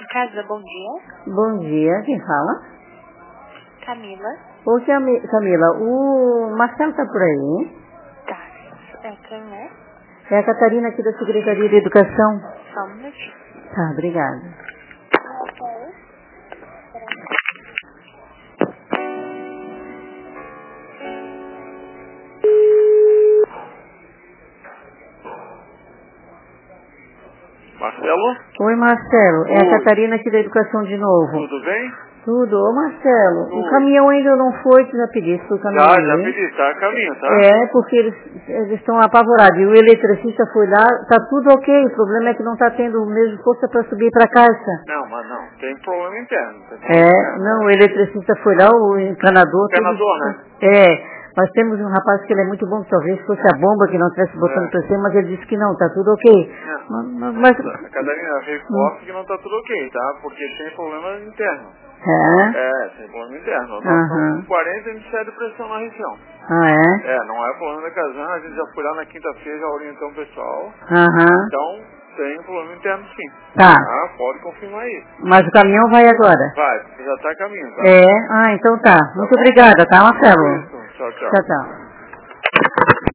casa, bom dia. Bom dia, quem fala? Camila. Ô, Camila, o Marcelo tá por aí? Tá. Quem é? É a Catarina aqui da Secretaria de Educação. Só um minutinho. Tá, obrigada. Marcelo? Oi, Marcelo, é a Oi. Catarina aqui da Educação de novo. Tudo bem? Tudo. Ô, Marcelo, o Oi. caminhão ainda não foi, tu já pediste pro caminhão Já aí? pedi, tá a caminho, tá? É, porque eles estão apavorados. E o eletricista foi lá, tá tudo ok. O problema é que não tá tendo mesmo força para subir para a caixa. Não, mas não, tem problema interno. Não, o eletricista foi lá, o encanador. Encanador, né? Nós temos um rapaz que ele é muito bom, que talvez fosse a bomba que não estivesse botando para cima, mas ele disse que não, tá tudo ok. Mas A Catarina, reforço que não tá tudo ok, tá? Porque tem problema interno. Tem problema interno. Nós estamos com 40 índices de pressão na região. Não é problema da Casan, a gente já foi lá na quinta-feira, já orientou o pessoal. Então, tem problema interno sim. Tá. Pode confirmar isso. Mas o caminhão vai agora? Vai, já tá a caminho, tá? Então tá. Muito obrigada, tá, Marcelo? Tchau, tchau. Tchau, tchau.